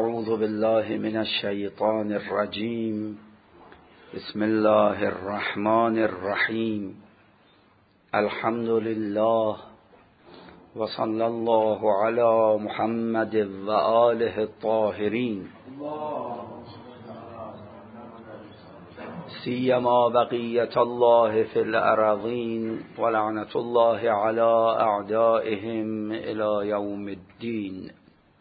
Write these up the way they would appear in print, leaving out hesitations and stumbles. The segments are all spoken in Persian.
أعوذ بالله من الشيطان الرجيم. بسم الله الرحمن الرحيم. الحمد لله وصلى الله على محمد وآله الطاهرين سيما بقية الله في الأراضين ولعنة الله على أعدائهم إلى يوم الدين.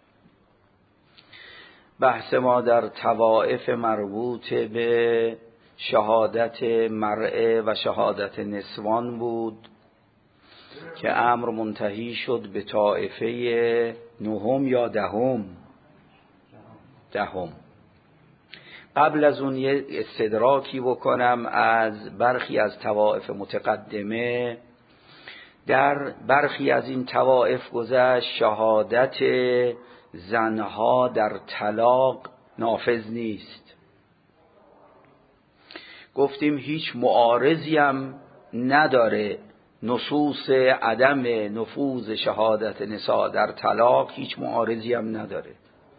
بحث ما در طوائف مربوط به شهادت مرأة و شهادت نسوان بود که امر منتهی شد به طائفه نهم یا دهم. قبل از اون یه استدراکی بکنم از برخی از طوائف متقدمه. در برخی از این طوائف گذشت شهادت زنها در طلاق نافذ نیست. گفتیم هیچ معارضی هم نداره نصوص عدم نفوذ شهادت نساء در طلاق، هیچ معارضی هم نداره.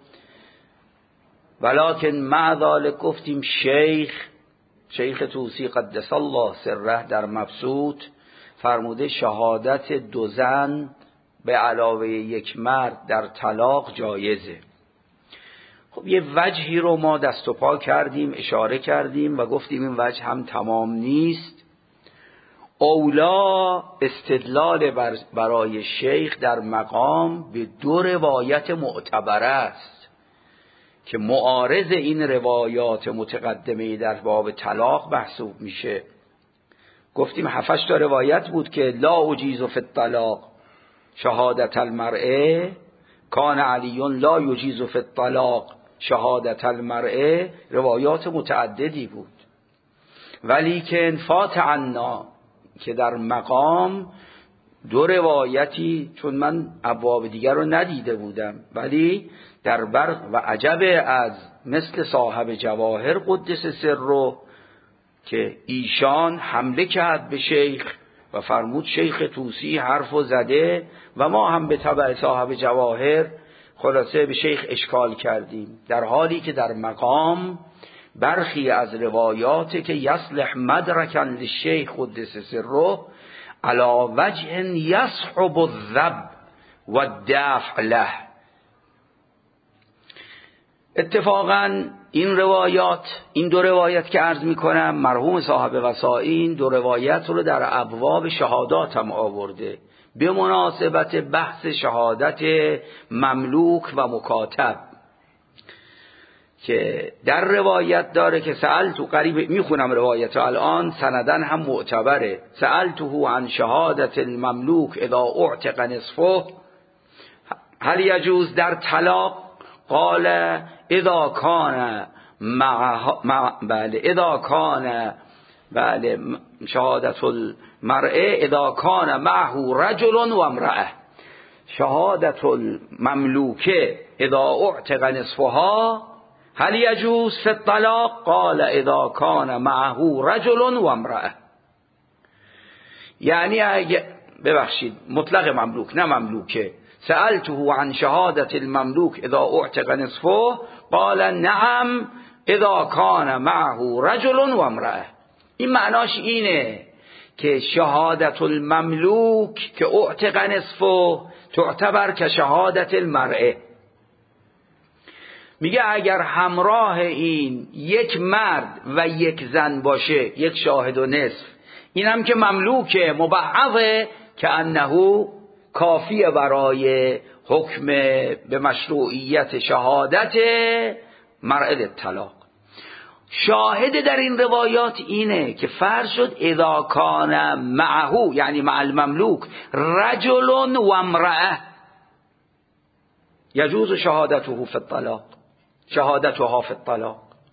ولکن مع ذلک گفتیم شیخ طوسی قدس الله سره در مبسوط فرموده شهادت دو زن به علاوه یک مرد در طلاق جایزه. خب یه وجهی رو ما دست و پا کردیم، اشاره کردیم و گفتیم این وجه هم تمام نیست. اولا استدلال برای شیخ در مقام به دو روایت معتبر است که معارض این روایات متقدمه در باب طلاق محسوب میشه. گفتیم 7 تا روایت بود که لا اجیز فی الطلاق شهادت المرأة، کان علی لا یجیز فی الطلاق شهادت المرأة، روایات متعددی بود. ولی که فات عنا که در مقام دو روایتی، چون من ابواب دیگر رو ندیده بودم، ولی در برق و عجب از مثل صاحب جواهر قدس سره که ایشان حمله کرد به شیخ و فرمود شیخ طوسی حرفو زده و ما هم به تبع صاحب جواهر خلاصه به شیخ اشکال کردیم، در حالی که در مقام برخی از روایات که یصلح مدرکا للشیخ قدس سره علی وجه یصحب الذب و الدفع له. اتفاقا این دو روایت که عرض میکنم مرحوم صاحب وسائل دو روایت رو در ابواب شهادات هم آورده به مناسبت بحث شهادت مملوک و مکاتب، که در روایت داره که سألتو، قریب میخونم روایت الان سندن هم معتبره، سألته عن شهادت المملوک اذا اعتق نصفه هل یجوز در طلاق، قال اذا کان شهادت المرأة اذا کان معه رجل و امرأة، شهادت المملوکه اذا اعتق نصفها هل یجوز فی الطلاق، قال اذا کان معه رجل و امرأة. یعنی ببخشید مطلق مملوک نه مملوکه. سألته عن شهادت المملوک اذا اعتق نصفه قال نعم اذا کان معه رجل و امرأة. این معناش اینه که شهادت المملوک که اعتق نصفه تعتبر که شهادت المرأة. میگه اگر همراه این یک مرد و یک زن باشه، یک شاهد و نصف، اینم که مملوکه مبعضه که انه کافیه برای حکم به مشروعیت شهادت مرأة طلاق. شاهد در این روایات اینه که فرض شد اذا کان معه، یعنی مع المملوک، رجل و امرأة یجوز شهادته فی الطلاق، شهادتها فی الطلاق.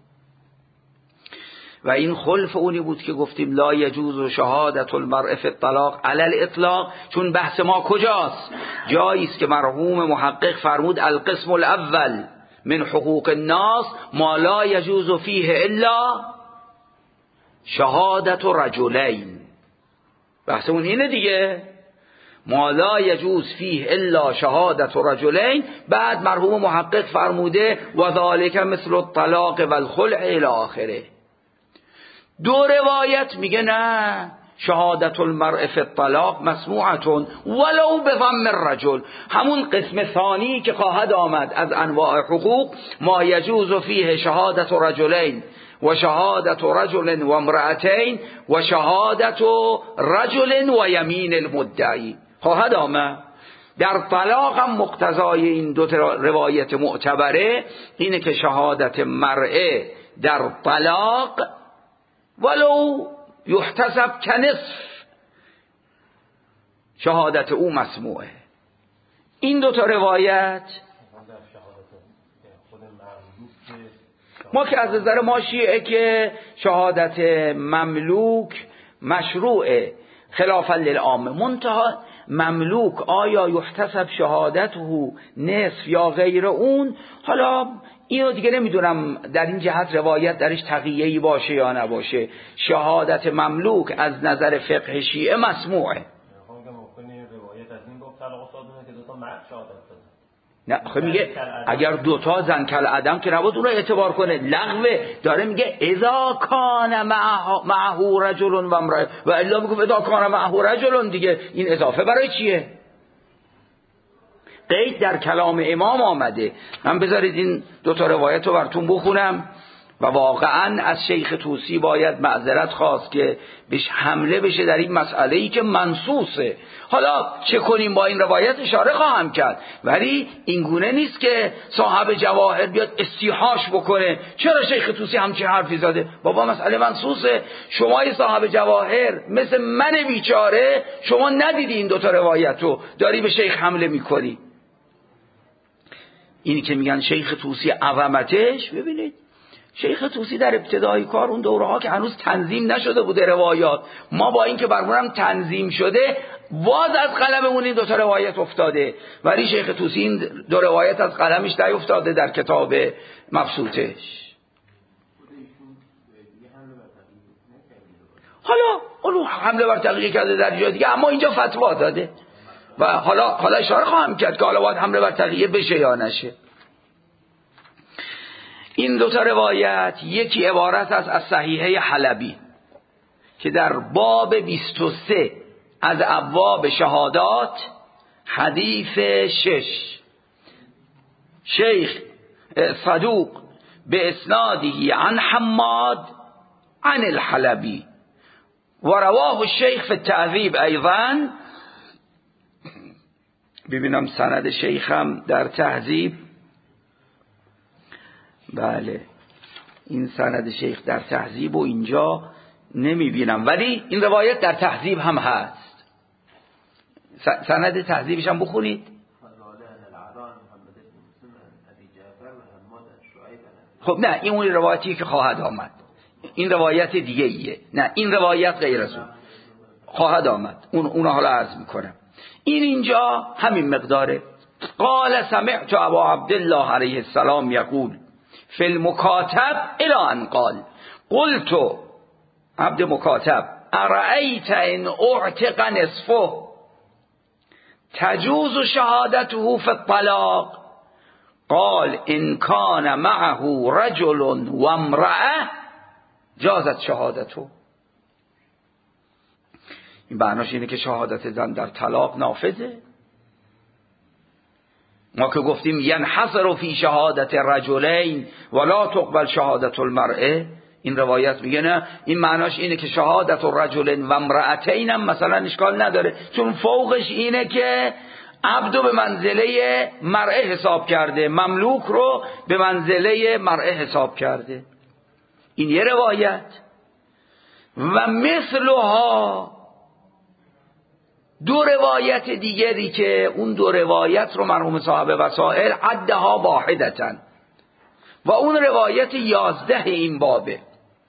و این خلف اونی بود که گفتیم لا یجوز شهادت المرء فی الطلاق علی الاطلاق، چون بحث ما کجاست؟ جایی است که مرحوم محقق فرمود القسم الاول من حقوق الناس ما لا یجوز فیه الا شهادت رجلین. بحث اون اینه دیگه، ما لا یجوز فیه الا شهادت رجلین. بعد مرحوم محقق فرموده و ذالک مثل الطلاق و الخلع الی آخره. دو روایت میگه نه، شهادت المرء فی الطلاق مسموعتون ولو بضم الرجل، همون قسم ثانی که خواهد آمد از انواع حقوق، ما یجوز فیه شهادت رجلین و شهادت رجل و امرأتین و شهادت رجل و یمین المدعی، خواهد آمد. در طلاق هم مقتضای این دو روایت معتبره اینه که شهادت مرء در طلاق ولو یحتسب کنصف شهادت او مسموعه. این دو تا روایت ما که از نظر ما شیعه که شهادت مملوک مشروعه خلافا للعامه، منتها مملوک آیا یحتسب شهادته نصف یا غیر اون، حالا اینو دیگه نمیدونم در این جهت روایت درش تقیه‌ای باشه یا نباشه. شهادت مملوک از نظر فقه شیعه مسموعه. نه خب میگه اگر دوتا زن کل عدم که نباید اون رو اعتبار کنه، لغوه. داره میگه اذا کان معه رجل و امرأه و الا میگه اذا کان معه رجل، دیگه این اضافه برای چیه؟ قید در کلام امام آمده. من بذارید این دوتا روایت رو براتون بخونم و واقعا از شیخ طوسی باید معذرت خواست که بهش حمله بشه در این مسئله‌ای که منصوصه. حالا چه کنیم با این روایت اشاره خواهم کرد، ولی این گونه نیست که صاحب جواهر بیاد استیحاش بکنه چرا شیخ طوسی همچین حرفی زده. بابا مسئله منصوصه. شما صاحب جواهر مثل من بیچاره شما ندیدی این دوتا روایت رو، داری به شیخ حمله میکنی. اینی که میگن شیخ طوسی عظمتش، ببینید شیخ طوسی در ابتدای کار اون دوره ها که هنوز تنظیم نشده بوده روایات، ما با این که برمونم تنظیم شده باز از قلممون این دوتا روایت افتاده، ولی شیخ طوسی این دو روایت از قلمش نیفتاده در کتاب مبسوطش. حالا اون حمله بر تقیه کرده در جای دیگه، اما اینجا فتوا داده و حالا اشاره خواهم کرد که حالا باید حمله بر تقیه بشه یا نشه. این دوتا روایت یکی عبارت از صحیحه حلبی که در باب 23 از ابواب شهادات حدیث 6 شیخ صدوق به اسنادی عن حماد عن الحلبی و رواه الشیخ فی التعذیب ایضا. ببینم سند شیخم در تهذیب، بله این سند شیخ در تهذیب و اینجا نمیبینم، ولی این روایت در تهذیب هم هست. سند تهذیبش هم بخونید. خب نه این اون روایتی که خواهد آمد، این روایت دیگه ایه. نه این روایت غیر از اون خواهد آمد، اون حالا عرض میکنم. این اینجا همین مقداره. قال سمعت ابا عبدالله علیه السلام یقول فی المکاتب الی ان قال قلت عبد مکاتب ارأیت ان اعتق نصفه تجوز شهادته فی الطلاق قال ان کان معه رجل و امرأه جازت شهادته. این معناش اینه که شهادت زن در طلاق نافذه. ما که گفتیم ینحصر فی شهادت رجلین ولا تقبل شهادت المرأه، این روایت میگه نه، این معناش اینه که شهادت الرجل و امرأتین هم مثلا اشکال نداره، چون فوقش اینه که عبدو به منزله مرأه حساب کرده، مملوک رو به منزله مرأه حساب کرده. این یه روایت. و مثلها دو روایت دیگری که اون دو روایت رو مرحوم صاحب وسائل عدها واحدتن و اون روایت 11 این بابه.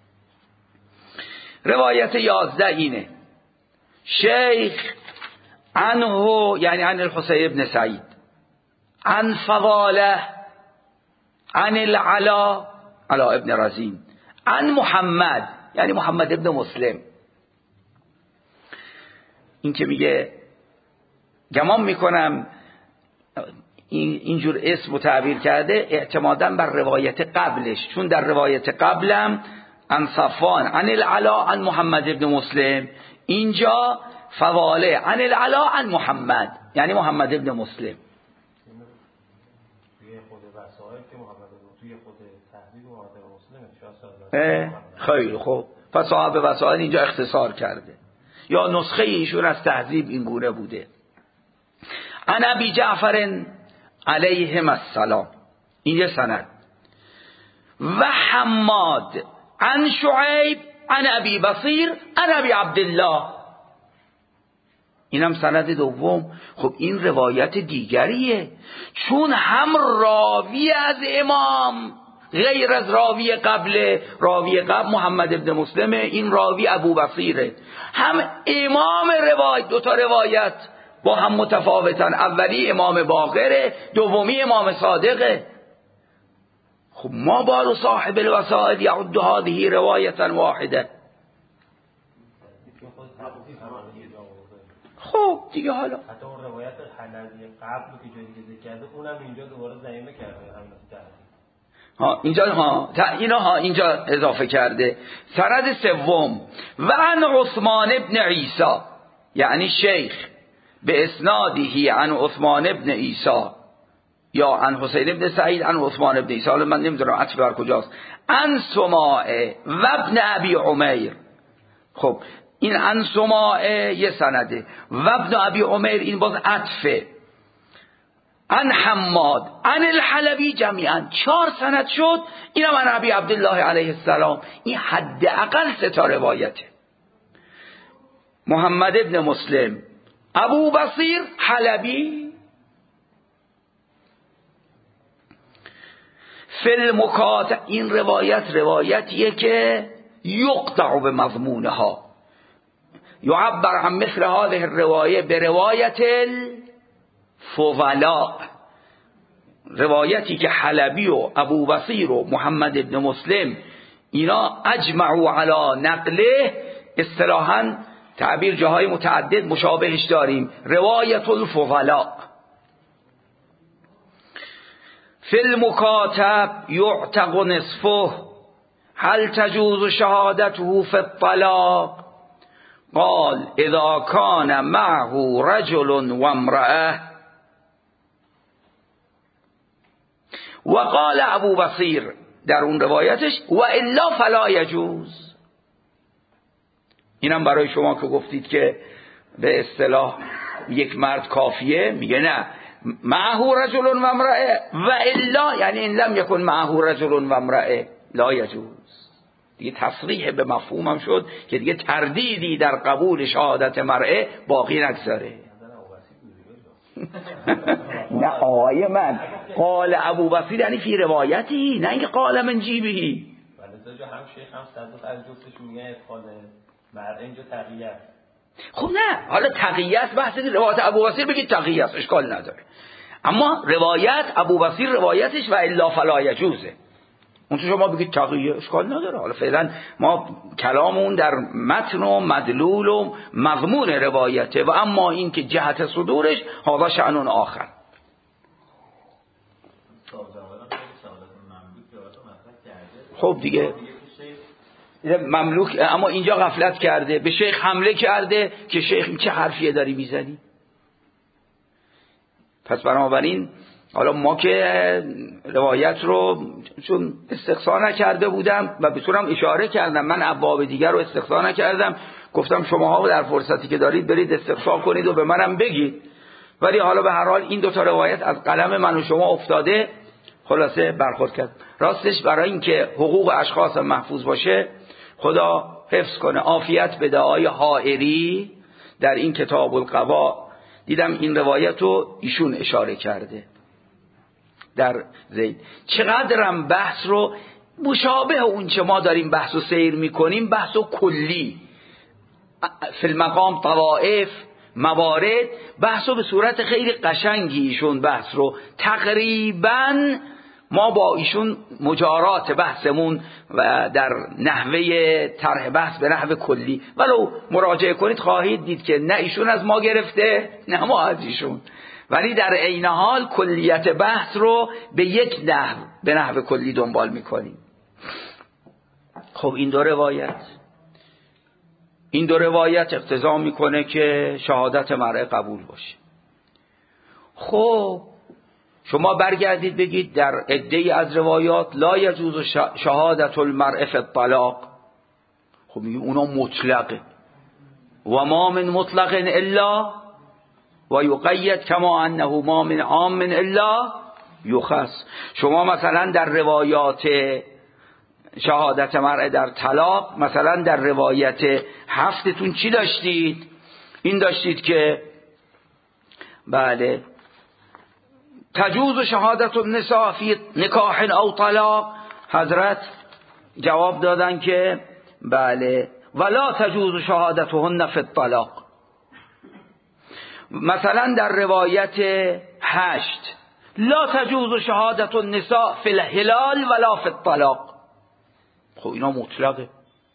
روایت 11 اینه شیخ عنه یعنی عن الحسین ابن سعید عن فضاله عن العلا ابن رزین عن محمد یعنی محمد ابن مسلم. این که میگه گمان میکنم اینجور اسم و تعبیر کرده اعتمادا بر روایت قبلش، چون در روایت قبلم عن صفوان عن العلا عن محمد ابن مسلم، اینجا فواله عن العلا عن محمد، یعنی محمد ابن مسلم. خیلی خوب، پس صاحب وسائل اینجا اختصار کرده، یا نسخه ایشون از تهذیب این گونه بوده. عن ابی جعفر علیهم السلام، این یه سند. و حماد عن شعیب عن ابی بصیر عن ابی عبدالله، اینم سند دوم. خب این روایت دیگریه، چون هم راوی از امام غیر از راوی قبل محمد ابن مسلمه، این راوی ابو بصیره، هم امام روایت، دوتا روایت با هم متفاوتن، اولی امام باقره، دومی امام صادقه. خب ما بار صاحب الوسائل یعد هذه روایتا واحده. خب دیگه حالا حتی اون روایت حنبی قبل که جایی ذکر کرده اونم اینجا دوباره ضعیفه کرده، اینا اینجا اضافه کرده. سند سوم و عن عثمان ابن عیسی، یعنی شیخ به اسناده عن عثمان ابن عیسی یا عن حسین ابن سعید عن عثمان ابن عیسی، من نمیدونم عطف بر کجاست، عن سماعه و ابن ابی عمیر. خب این عن سماعه یه سنده و ابن ابی عمیر این باز عطفه. عن حماد عن الحلبی جمیعا 4 سند شد. اینم عن ابی عبدالله علیه السلام. این حداقل 3 تا روایته: محمد ابن مسلم، ابو بصیر، حلبی. فی المکاتب، این روایتیه که یقطع به مضمونها، یعبر عن مثل هذه الروایه به روایت الفضلاء، روایتی که حلبی و ابو بصیر و محمد ابن مسلم اینا اجمعوا علی نقله، اصطلاحاً تعبیر جاهای متعدد مشابهش داریم، روایت الفضلاء. فی المکاتب یعتق نصفه هل تجوز شهادته فی الطلاق، قال اذا كان معه رجل و امرأه، و قال ابو بصیر در اون روایتش و الا فلا یجوز. اینم برای شما که گفتید که به اصطلاح یک مرد کافیه، میگه نه، معه رجل و امرأه و الا، یعنی این لم یکن معه رجل و امرأه لا یجوز. دیگه تصریح به مفهومم شد که دیگه تردیدی در قبول شهادت مرأه باقی نگذاره. نه آقای من، قال ابو بصیر یعنی فی روایتی، نه اینکه قال من جیبهی. ولی هم شیخ هم صدوق از جفتش میگن ادخال مرأه اینجا تقیه. خب نه، حالا تقیه بحث روایت ابو بصیر بگید تقیه است، اشکال نداره، اما روایت ابو بصیر روایتش و الا فلا یجوزه، اون تو شما بگید تقیه، اشکال نداره. حالا فعلا ما کلامون در متن و مدلول و مضمون روایته، و اما این که جهت صدورش هذا شأن آخر. خب دیگه مملوک، اما اینجا غفلت کرده، به شیخ حمله کرده که شیخ چه حرفیه داری میزنی. پس بنابراین حالا ما که روایت رو چون استقصا نکرده بودم و به طورم اشاره کردم، من ابواب دیگر رو استقصا نکردم، گفتم شماها در فرصتی که دارید برید استقصا کنید و به منم بگید، ولی حالا به هر حال این 2 تا روایت از قلم من و شما افتاده، خلاصه برخورد کرد. راستش برای اینکه حقوق اشخاص محفوظ باشه، خدا حفظ کنه، عافیت بده، آقای حائری در این کتاب القضا دیدم این روایت رو ایشون اشاره کرده در زید. چقدرم بحث رو مشابه اون چه ما داریم بحث و سیر میکنیم، بحث و کلی فی المقام طوائف موارد، بحث رو به صورت خیلی قشنگی ایشون بحث رو تقریبا ما با ایشون مجارات بحثمون و در نحوه طرح بحث به نحو کلی ولو مراجعه کنید خواهید دید که نه ایشون از ما گرفته نه ما از ایشون، ولی در عین حال کلیت بحث رو به یک نحو به نحو کلی دنبال میکنیم. خب این دو روایت اقتضا میکنه که شهادت مرء قبول باشه. خب شما برگردید بگید در عده‌ای از روایات لا یجوز شهادت المرء فی الطلاق. خب میگیم اونا مطلقه و ما من مطلق الا و یقید کما انه ما من عام الا یخص. شما مثلا در روایات شهادت مرء در طلاق، مثلا در روایت هفتتون چی داشتید؟ این داشتید که بله تجوز شهادت النساء فی نکاح او طلاق، حضرت جواب دادن که بله ولا تجوز شهادتهن فی الطلاق. مثلا در روایت 8 لا تجوز شهادت النساء فی الحلال ولا فی الطلاق. خب اینا مطلقه،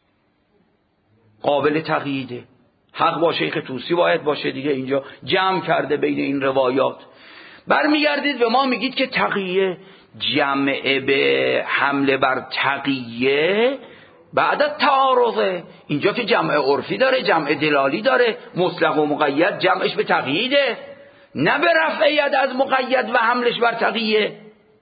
قابل تقییده. حق با شیخ طوسی باید باشه دیگه، اینجا جمع کرده بین این روایات. برمیگردید به ما میگید که تقیه جمع به حمله بر تقیه بعد تعارضه. اینجا که جمع عرفی داره، جمع دلالی داره، مطلق و مقید جمعش به تقییده، نه به رفع ید از مقید و حملش بر تقیه.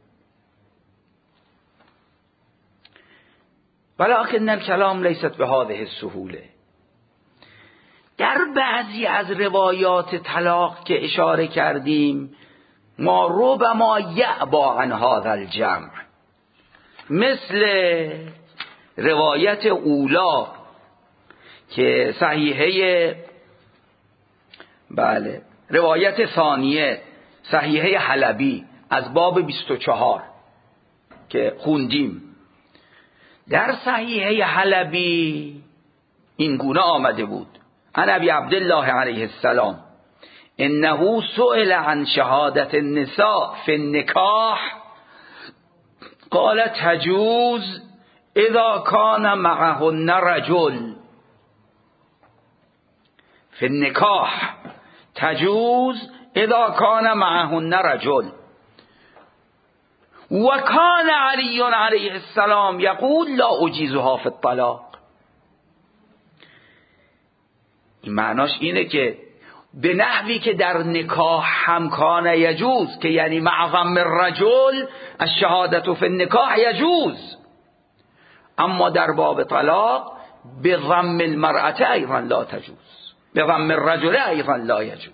ولکن الکلام لیست بهذه السهوله. در بعضی از روایات طلاق که اشاره کردیم ما ربما یعبا عن هذا الجمع، مثل روایت اولا که صحیحه بله روایت ثانیه صحیحه حلبی از باب 24 که خوندیم. در صحیحه حلبی این گونه آمده بود: عن ابی عبدالله علیه السلام انه سئل عن شهادت النساء فی النکاح قال تجوز اذا کان معهن رجل. فی النکاح تجوز اذا کان معهن رجل و کان علی علیه السلام یقول لا اجیزها فی الطلاق. این معناش اینه که به نحوی که در نکاح هم کان یجوز، که یعنی مع ضم الرجل الشهادت فی النکاح یجوز، اما در باب طلاق به ضم المرأة ایضا لا تجوز، به ضم الرجل ایضا لا یجوز.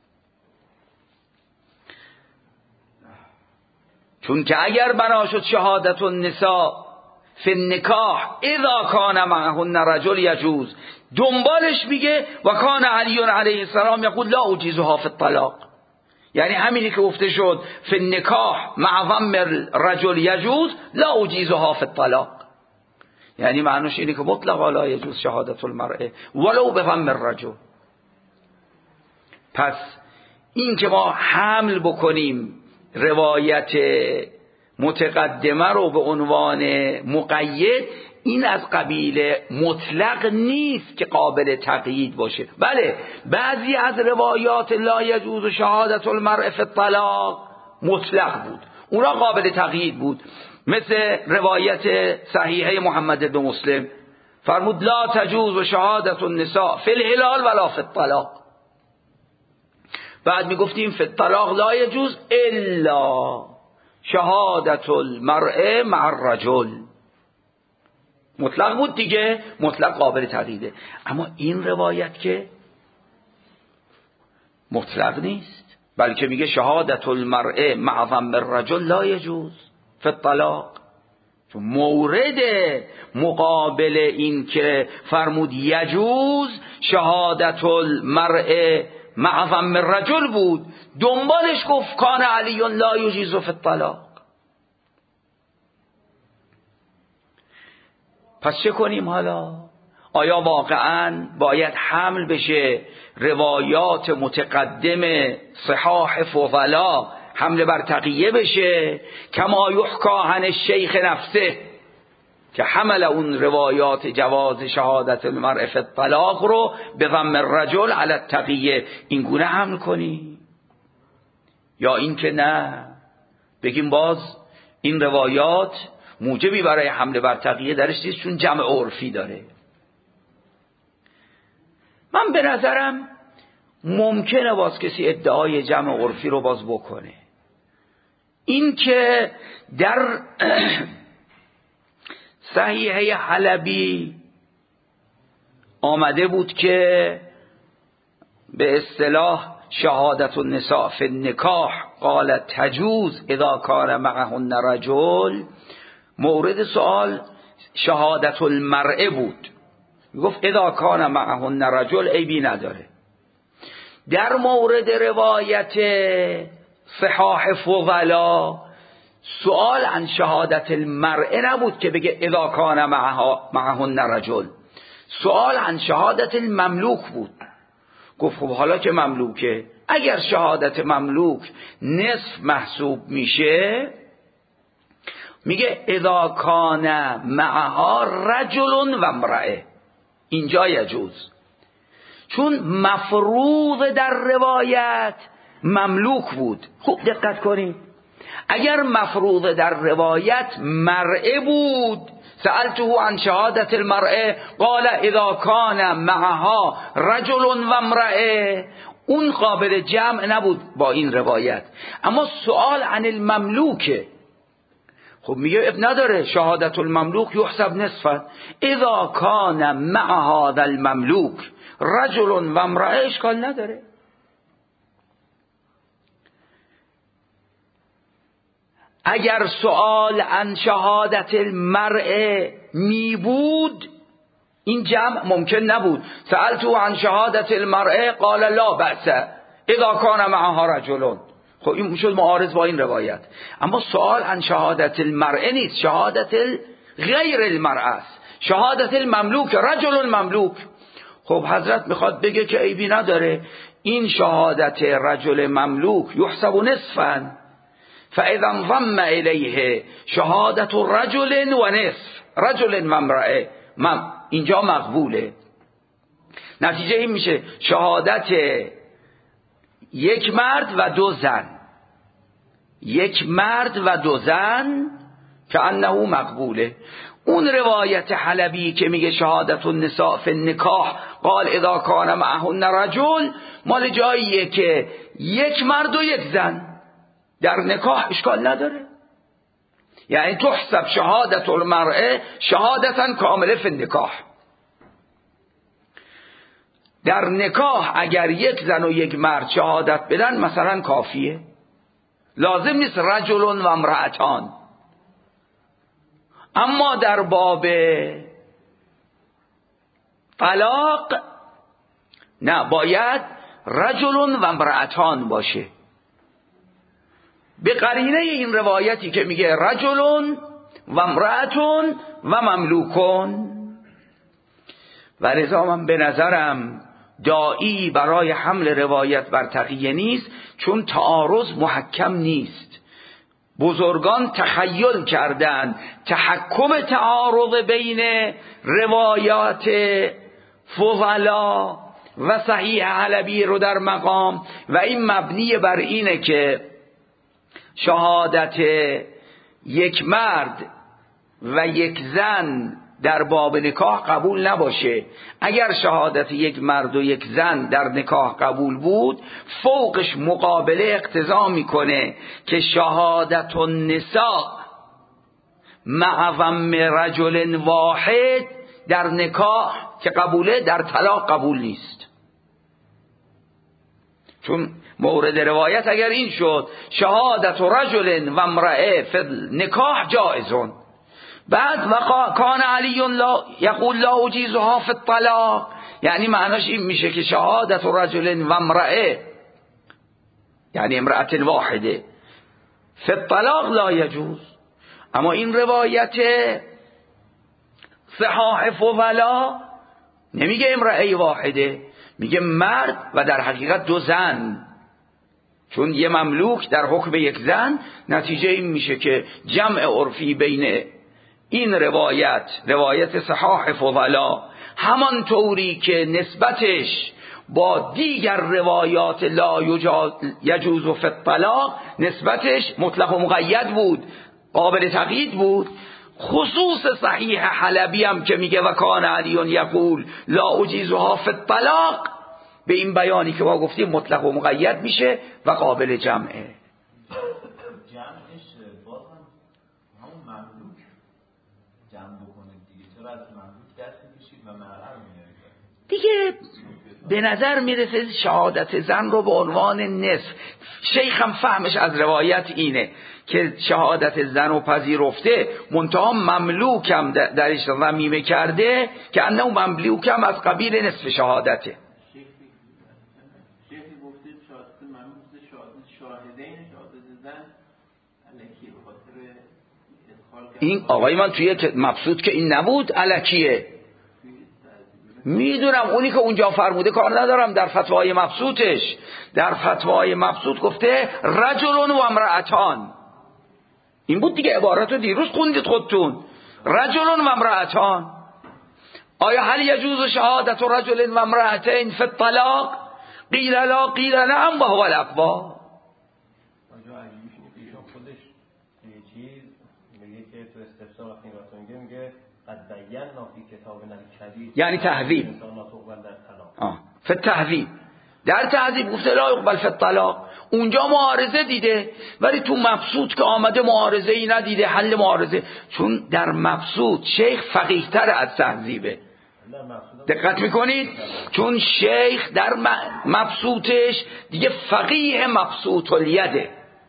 چون که اگر بنا شد شهادت النساء فی النکاح اذا کان معهن رجل یجوز، دنبالش میگه و کان علی علیه السلام یقول لا اجیزها فی الطلاق، یعنی همینی که گفته شد فی النکاح مع ضم الرجل یجوز لا اجیزها فی الطلاق، یعنی معنیش اینه که مطلقا لا یجوز شهادت المرأة ولو به ضم الرجل. پس این که ما حمل بکنیم روایت متقدمه رو به عنوان مقید، این از قبیل مطلق نیست که قابل تقیید باشه. بله بعضی از روایات لا یجوز شهادت المرء فی الطلاق مطلق بود، اونا قابل تقیید بود، مثل روایت صحیحه محمد بن مسلم فرمود لا تجوز شهادت النساء فی الحلال ولا فی الطلاق. بعد میگفتیم فی الطلاق لا یجوز الا شهادت المرء مع الرجل، مطلق بود دیگه، مطلق قابل تقییده. اما این روایت که مطلق نیست، بلکه میگه شهادت المرء مع ضم الرجل لا یجوز فی الطلاق. چون مورد مقابل این که فرمود یجوز شهادت المرء مع ضم الرجل بود، دنبالش گفت کان علی لا یجیز فی الطلاق. پس چه کنیم حالا؟ آیا واقعا باید حمل بشه روایات متقدم صحاح فضلا حمله بر تقیه بشه، کما یحکا عن الشیخ نفسه که حمل اون روایات جواز شهادت المرء فی الطلاق رو به ضم الرجل علی التقیه این گونه حمل کنی، یا این که نه بگیم باز این روایات موجبی برای حمله بر تقیه درش نیست چون جمع عرفی داره. من به نظرم ممکنه باز کسی ادعای جمع عرفی رو باز بکنه. این که در صحیحه حلبی آمده بود که به اصطلاح شهادت النساء فی النکاح قال تجوز اذا کان معهن رجل، مورد سوال شهادت المرء بود، گفت اذا کان معهن رجل عیبی نداره. در مورد روایت صحاح فضلا سوال عن شهادت المرء نبود که بگه اذا کان معهن رجل، سوال عن شهادت المملوک بود. گفت خب حالا که مملوکه، اگر شهادت مملوک نصف محسوب میشه، میگه اذا کان معها رجل و امرأه، اینجا یجوز، چون مفروض در روایت مملوک بود. خوب دقت کنید، اگر مفروض در روایت مرء بود، سألته عن شهادت المرء قال اذا کان معها رجل و امرأه، اون قابل جمع نبود با این روایت. اما سؤال عن المملوکه، خب میگه اب نداره، شهادت المملوک یحسب نصفا، اذا کان مع هذا المملوک رجل و امرأه اشکال نداره. اگر سؤال عن شهادت المرء می بود این جمع ممکن نبود. سألتو عن شهادت المرء قال لا بأس اذا کان معها رجل، خب این میشد معارض با این روایت. اما سؤال عن شهادت المرء نیست، شهادت غیر المرء است، شهادت المملوک، رجل مملوک. خب حضرت میخواد بگه که عیبی نداره، این شهادت رجل مملوک یحسب نصفا، فاذا انضم الیه شهادت رجل و نصف رجل و امرأه، اینجا مقبوله. نتیجه این میشه شهادت یک مرد و دو زن، یک مرد و دو زن که انه مقبوله. اون روایت حلبی که میگه شهادت النساء فی النکاح قال اذا کان معهن رجل، مال جاییه که یک مرد و یک زن در نکاح اشکال نداره، یعنی تحسب شهادت المرء شهادتا کامله فی النکاح. در نکاح اگر یک زن و یک مرد شهادت بدن مثلا کافیه، لازم نیست رجل و امرأتان. اما در باب طلاق نه، باید رجل و امرأتان باشه، به قرینه این روایتی که میگه رجل و امرأتون و مملوکون. و لذا من به نظرم داعی برای حمل روایت بر تقیه نیست، چون تعارض محکم نیست. بزرگان تخیل کردند تحکم تعارض بین روایات فضلا و صحیح حلبی رو در مقام، و این مبنی بر اینه که شهادت یک مرد و یک زن در باب نکاح قبول نباشه. اگر شهادت یک مرد و یک زن در نکاح قبول بود، فوقش مقابله اقتضا میکنه که شهادت النساء مع ضم رجل واحد در نکاح که قبوله در طلاق قبول نیست. چون مورد روایت اگر این شد شهادت رجل و امرأه فی النکاح جائزون، بعد کان علی یقول لا اجیزها فی الطلاق، یعنی معناش این میشه که شهادت رجل و امرأه یعنی امرأة واحده فی الطلاق لا یجوز. اما این روایت صحاح فضلا نمیگه امرأة واحده، میگه مرد و در حقیقت دو زن، چون یه مملوک در حکم یک زن، نتیجه این میشه که جمع عرفی بین این روایت صحاح فضلا همان طوری که نسبتش با دیگر روایات لا یجوز فی الطلاق نسبتش مطلق و مقید بود، قابل تقیید بود. خصوص صحیح حلبی هم که میگه و کان علی یقول لا اجیزها فی الطلاق، به این بیانی که ما گفتیم مطلق و مقید میشه و قابل جمعه. جمعش باز همون مملوک جمع بکنه دیگه، چرا از مملوک دست میکشید و معرر میاره دیگه؟ به نظر میرسه شهادت زن رو به عنوان نصف، شیخ هم فهمش از روایت اینه که شهادت زن رو پذیرفته، منتها مملوکم درش ضمیمه کرده که انه مملوکم از قبیل نصف شهادته. شیخی گفته شهادت مملوک شاهدین شهادت زن الکی به خاطر ادخال. این آقای من توی مبسوط که این نبود الکیه، میدونم اونی که اونجا فرموده کار ندارم. در فتوای مبسوطش، در فتوای مبسوط گفته رجل و امرأتان، این بود دیگه، عبارت رو دیروز خوندید خودتون، رجل و امرأتان. آیا هل یجوز شهادت رجل و امرأتین فی الطلاق؟ قیل لا قیل نعم و هو الاقوی. آنجا عجیبش اینه که ایشون خودش یه چیز میگه که تو استفسار وقتی نگاه میگه قد بینا فی کتابنا الکبیر، یعنی تهذیب فی التهذیب، در تهذیب گفته لا یقبل فی الطلاق، اونجا معارضه دیده، ولی تو مبسوط که آمده معارضه ای ندیده، حل معارضه. چون در مبسوط شیخ فقیه تر از تهذیبه، دقت میکنید؟ چون شیخ در مبسوطش دیگه فقیه مبسوط الیده،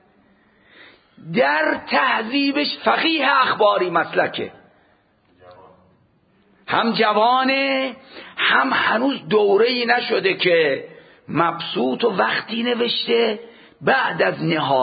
در تهذیبش فقیه اخباری مسلکه، هم جوانه هم هنوز دوره‌ای نشده که مبسوط و وقتی نوشته بعد از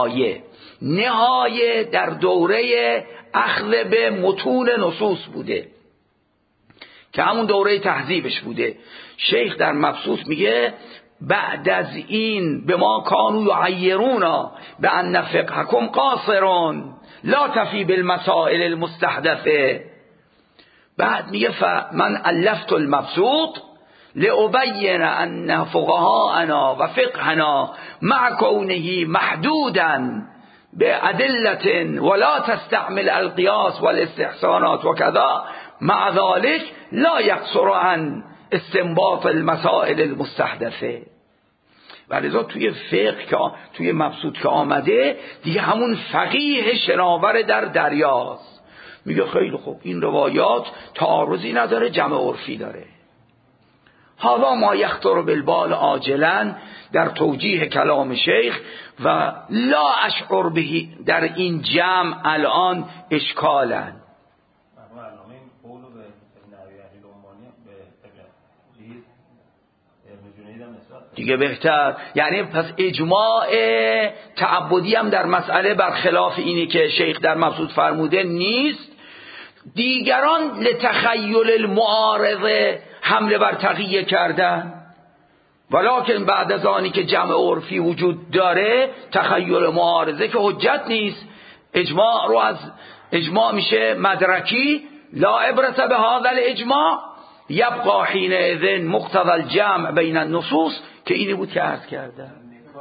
نهایه در دوره اخذ به متون نصوص بوده که همون دوره تهذیبش بوده. شیخ در مبسوط میگه بعد از این به ما کانوا یعیرونا بان فقهکم قاصرون لا تفی بالمسائل المستحدثه. بعد میگه من الفت المبسوط لأبین ان فقهاءنا و فقهنا مع کونه محدودا بأدلة ولا تستعمل القياس والاستحسانات وكذا مع ذلك لا يقصر عن استنباط المسائل المستحدثه. ولذا توی فقه که توی مبسوط که آمده دیگه همون فقیه شناور در دریاست، میگه خیلی خوب این روایات تعارضی نداره، جمع عرفی داره. هذا ما یخطر بالبال عاجلا در توجیه کلام شیخ و لا اشعر به در این جمع الان اشکالا. دیگه بهتر، یعنی پس اجماع تعبدی هم در مسئله برخلاف اینی که شیخ در مبسوط فرموده نیست. دیگران لتخیل المعارضه حمله بر تقیه کردن، ولکن بعد از آنی که جمع عرفی وجود داره تخیل معارضه که حجت نیست. اجماع رو از اجماع میشه مدرکی، لا عبرت به هذا الاجماع یبقى حینئذ مقتضی الجمع بین النصوص، که اینی بود که عرض کردم.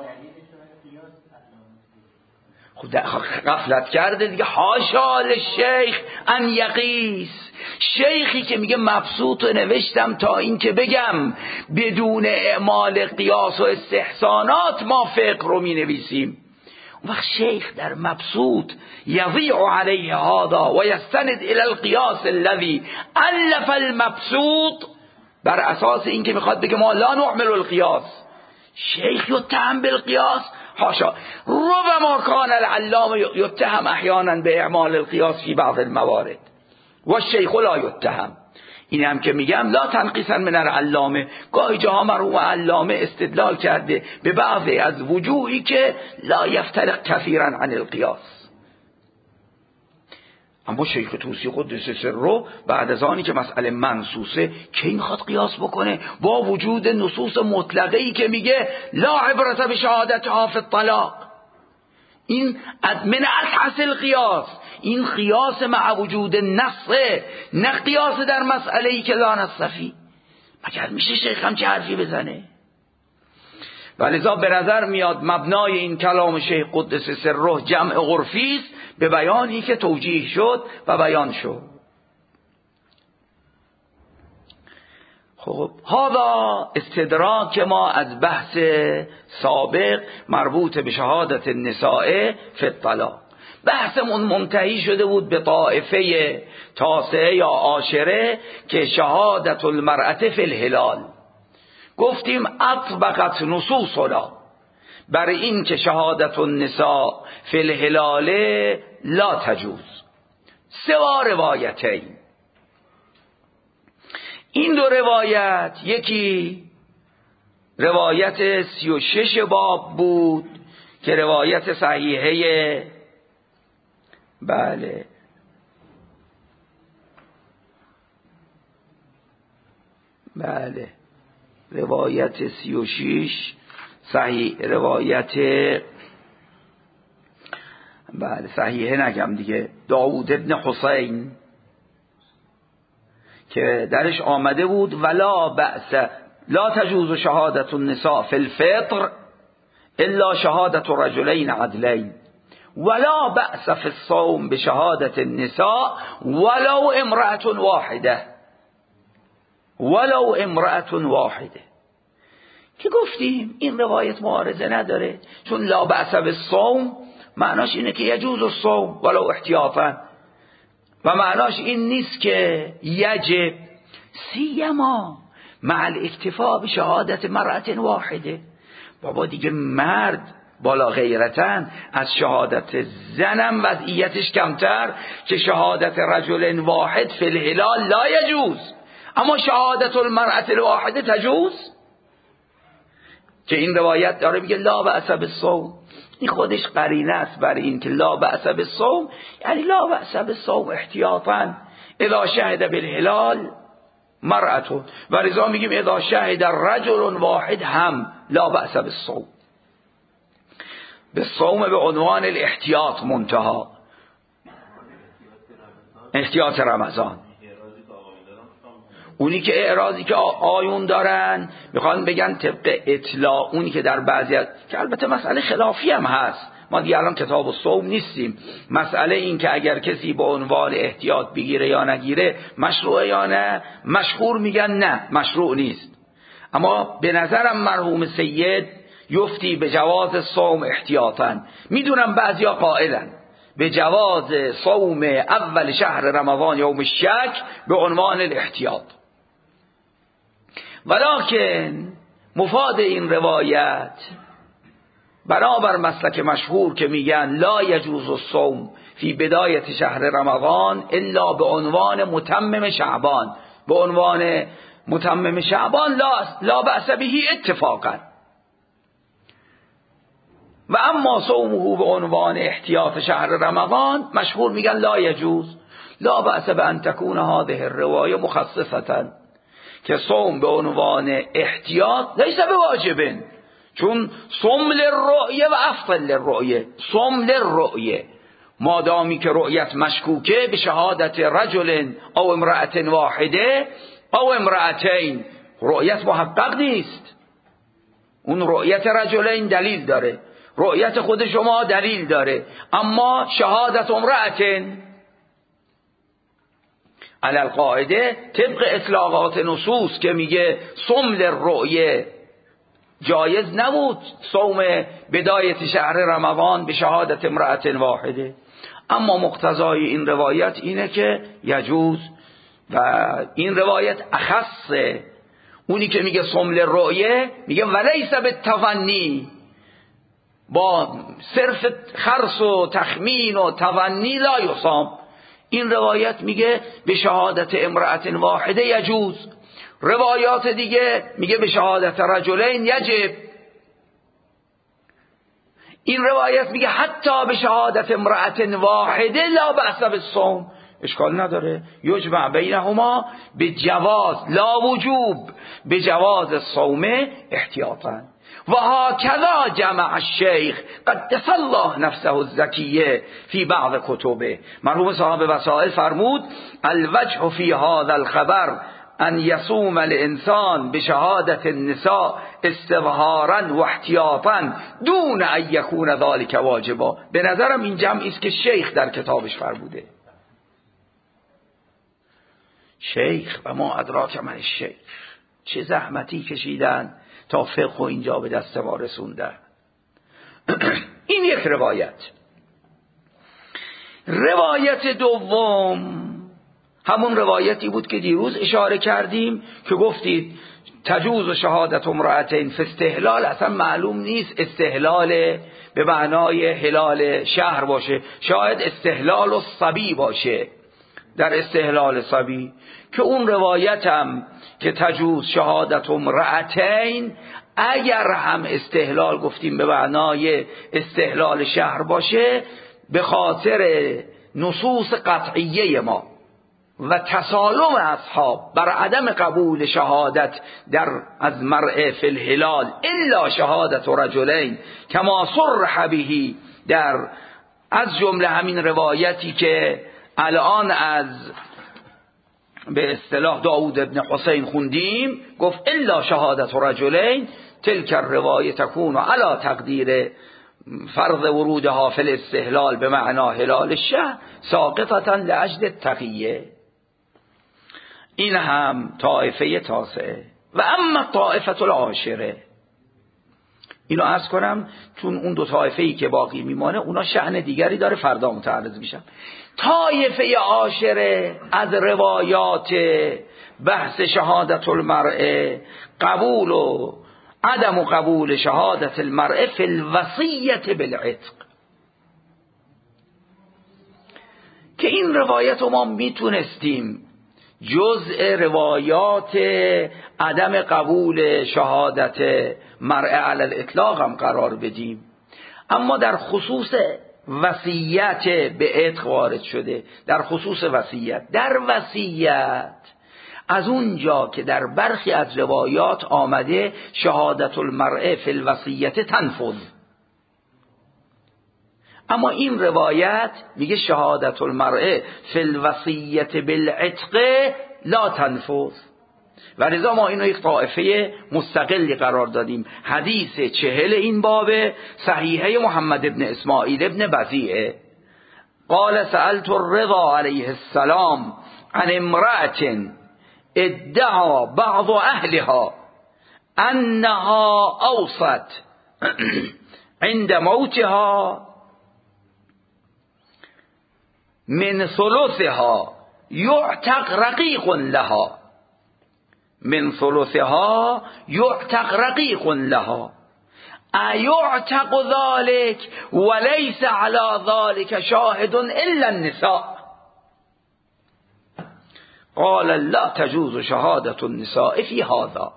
خود غفلت کرده دیگه. حاشا للشیخ ان یقیس، شیخی که میگه مبسوط نوشتم تا این که بگم بدون اعمال قیاس و استحسانات ما فقه رو می نویسیم. اون وقت شیخ در مبسوط یضیع علیه هذا و یستند الى القیاس الذی الف المبسوط، بر اساس این که میخواد بگه ما لا نعمل القیاس. شیخ یتهم بالقیاس؟ حاشا. ربما کان العلامه یتهم احیانا به اعمال القیاس فی بعض الموارد و الشیخ لا یتهم. این هم که میگم لا تنقیصا من العلامه، گاهی جاها مرحوم علامه استدلال کرده به بعضی از وجوهی که لا یفترق کثیرا عن القیاس. اما شیخ طوسی قدس سره بعد از آنی که مسئله منصوصه کی میخواد قیاس بکنه با وجود نصوص مطلقه ای که میگه لا عبرت بشهادتها فی الطلاق؟ این من اصل قیاس، این قیاس مع وجود نصه، نه قیاس در مسئله ای که لا نص فی. مگر میشه شیخ هم چه حرفی بزنه؟ ولذا به نظر میاد مبنای این کلام شیخ قدس سره جمع عرفی است به بیانی که توجیه شد و بیان شد. خب هذا استدراک ما از بحث سابق مربوط به شهادت النساء فی الطلاق. بحثمون منتهی شده بود به طائفه تاسعه یا عاشره که شهادت المرأة فی الهلال. گفتیم اطبقت نصوصنا بر این که شهادت النساء فی الهلال لا تجوز سوا روایتین. این دو روایت، یکی روایت 36 باب بود که روایت صحیحه، بله روایت 36 صحیح، روایت صحیحه نگم دیگه، داوود ابن حسین که درش آمده بود ولا بأس لا تجوز شهادت النساء فی الفطر الا شهادت رجلین عدلین ولا بأس فی الصوم بشهادت النساء ولو امرأة واحده که گفتیم این روایت معارضه نداره، چون لا بأس بالصوم معناش اینه که یجوز الصوم ولو احتیاطا، و معناش این نیست که یجب، سیما مع الاکتفاء بشهادت مرأة واحده. بابا دیگه مرد بالا غیرتن از شهادت زنم وضعیتش کمتر که شهادت رجل واحد فی الهلال لا یجوز، اما شهادت المرأة الواحده تجوز، که این روایت داره میگه لا بأس بالصوم. این خودش قرینه است برای این که لا بأس بالصوم، یعنی لا بأس بالصوم احتیاطا اذا شهد بالهلال مرأة، و لذا میگیم اذا شهد رجل واحد هم لا بأس بالصوم، بالصوم به عنوان الاحتیاط منتها، احتیاط رمضان. اونی که اعراضی که آیون دارن میخوان بگن طبق اطلاع، اونی که در بعضی که البته مسئله خلافی هم هست، ما دیگه الان کتاب الصوم نیستیم، مسئله این که اگر کسی به عنوان احتیاط بگیره یا نگیره مشروع یا نه، مشهور میگن نه مشروع نیست، اما به نظرم مرحوم سید یفتی به جواز صوم احتیاطا. میدونم بعضیا قائلن به جواز صوم اول شهر رمضان یوم الشک به عنوان الاحتیاط، ولکن مفاد این روایت بنابر مسلک مشهور که میگن لا یجوز الصوم فی بدایت شهر رمضان الا به عنوان متمم شعبان، به عنوان متمم شعبان لا بأس به اتفاقا، و اما صومه به عنوان احتیاط شهر رمضان مشهور میگن لا یجوز. لا بأس بأن تكون هذه الروایه مخصصة، که صوم به عنوان احتیاط لیس بواجب، چون صوم للرؤیه و افطر للرؤیه، صوم للرؤیه مادامی که رؤیت مشکوکه به شهادت رجل او امرأة واحده او امرأتین، رؤیت محقق نیست. اون رؤیت رجلین دلیل داره، رؤیت خود شما دلیل داره، اما شهادت امرأتین علی القاعده طبق اطلاقات نصوص که میگه صوم للرؤیه جایز نبود صوم بدایت شهر رمضان به شهادت امرأة واحده، اما مقتضای این روایت اینه که یجوز، و این روایت اخصه. اونی که میگه صوم للرؤیه میگه ولیس بالتفنی، با صرف خرص و تخمین و تفنی لا یصام. این روایت میگه به شهادت امرأة واحده یجوز، روایات دیگه میگه به شهادت رجلین یجب. این روایت میگه حتی به شهادت امرأة واحده لا بأس بالصوم، اشکال نداره. یجمع بینهما به جواز لا وجوب، به جواز الصوم احتیاطا. و هكذا جمع الشیخ قدس الله نفسه الزکیه فی بعض کتبه. مرحوم صاحب وسائل فرمود الوجه فی هذا الخبر ان یصوم الانسان بشهادت النساء استظهارا و احتیاطا دون ان یکون ذلك واجبا. به نظرم این جمعی است که شیخ در کتابش فرموده. شیخ و ما ادراک من الشیخ، چه زحمتی کشیدن تا فقه اینجا به دست ما رسوندن. این یک روایت. روایت دوم همون روایتی بود که دیروز اشاره کردیم که گفتید تجوز شهادت امرأتین فی استحلال، اصلا معلوم نیست استحلال به معنای هلال شهر باشه، شاید استحلال الصبی باشه. در استحلال صبی که اون روایت هم که تجوز شهادت امرأتین، اگر هم استحلال گفتیم به معنای استحلال شهر باشه، به خاطر نصوص قطعیه ما و تسالم اصحاب بر عدم قبول شهادت در از مرء فی الهلال الا شهادت رجلین کما صرح به، در از جمله همین روایتی که الان از به اصطلاح داود ابن حسین خوندیم، گفت الا شهادت رجلین تلک الروایه تکون علی تقدیر فرض ورودها فی الاستحلال به معنا هلال الشهر ساقطتا لاجل التقیه. این هم طائفه تاسعه. و اما طائفه العاشره، اینو عرض کنم چون اون دو طائفه‌ای که باقی میمانه اونا شأن دیگری داره، فردا متعرض میشم. طائفه عاشره از روایات بحث شهادت المرء، قبول و عدم قبول شهادت المرء فی الوصیة بالعتق، که این روایت رو ما میتونستیم جزء روایات عدم قبول شهادت مرء علی الاطلاق هم قرار بدیم، اما در خصوص وصیت به عتق وارد شده. در خصوص وصیت، در وصیت از اونجا که در برخی از روایات آمده شهادت المرء فی الوصیة تنفذ، اما این روایت میگه شهادت المرء فی الوصیة بالعتق لا تنفذ، و لذا ما اینو یک طائفه مستقلی قرار دادیم. حدیث 40 این باب صحیحه محمد ابن اسماعیل ابن بزیعه قال سألت الرضا علیه السلام عن امرأة ادعا بعض اهلها انها اوصت عند موتها من ثلثها يعتق رقيق لها، من ثلثها يعتق رقيق لها، أيعتق ذلك وليس على ذلك شاهد إلا النساء؟ قال لا تجوز شهادة النساء في هذا.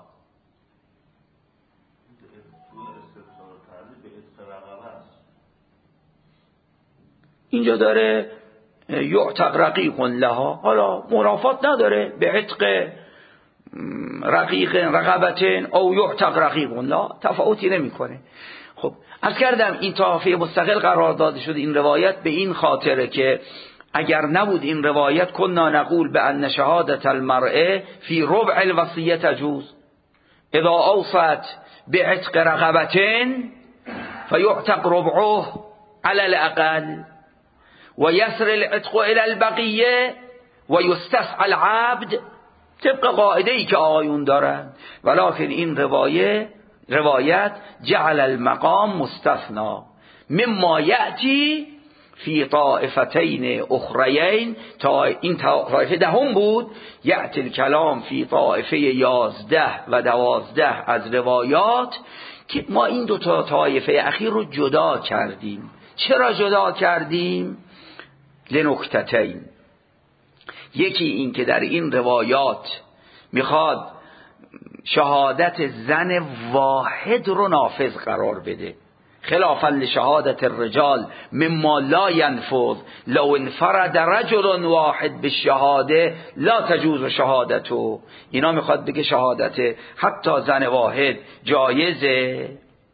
اینجا داره یعتق رقیق لها، حالا منافات نداره به عتق رقیق رقبتین او یعتق رقیق لها، تفاوتی نمیکنه. خب عرض کردم این طائفه مستقل قرار داده شده این روایت به این خاطره که اگر نبود این روایت کنا نقول به ان شهادت المرء فی ربع الوصیه تجوز اذا اوصت به عتق رقبتین فیعتق ربعه على الاقل و یسر العتق الى البقیه و یستسعى العبد، طبق قاعده‌ای که آیون دارن. ولکن این روایت جعل المقام مستثنا مما یأتی فی طائفتین اخریین، تا این طائفه دهم بود، یأتی الکلام فی طائفه 11 و 12 از روایات که ما این دو تا طائفه اخیر رو جدا کردیم. چرا جدا کردیم؟ لنکتتین. یکی این که در این روایات میخواد شهادت زن واحد رو نافذ قرار بده، خلافا لشهادت الرجال مما لا ينفذ لو انفرد رجل واحد بالشهاده لا تجوز شهادته. اینا میخواد بگه شهادت حتی زن واحد جایزه.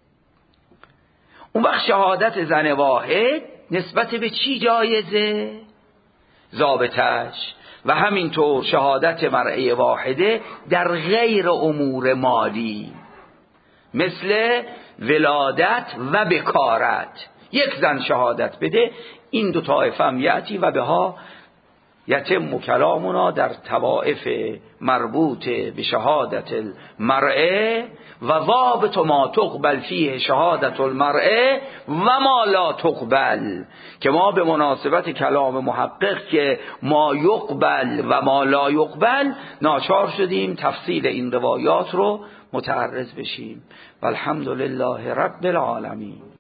اون وقت شهادت زن واحد نسبت به چی جایزه؟ ضابطش. و همینطور شهادت مرأه واحده در غیر امور مالی مثل ولادت و بکارت. یک زن شهادت بده، این دو طایفه هم یأتی و بها یتم کلامنا در طوائف مربوط به شهادت المرأه و ضابط ما تقبل فیه شهادت المرأه و ما لا تقبل، که ما به مناسبت کلام محقق که ما یقبل و ما لا یقبل ناچار شدیم تفصیل این روایات رو متعرض بشیم. والحمد لله رب العالمین.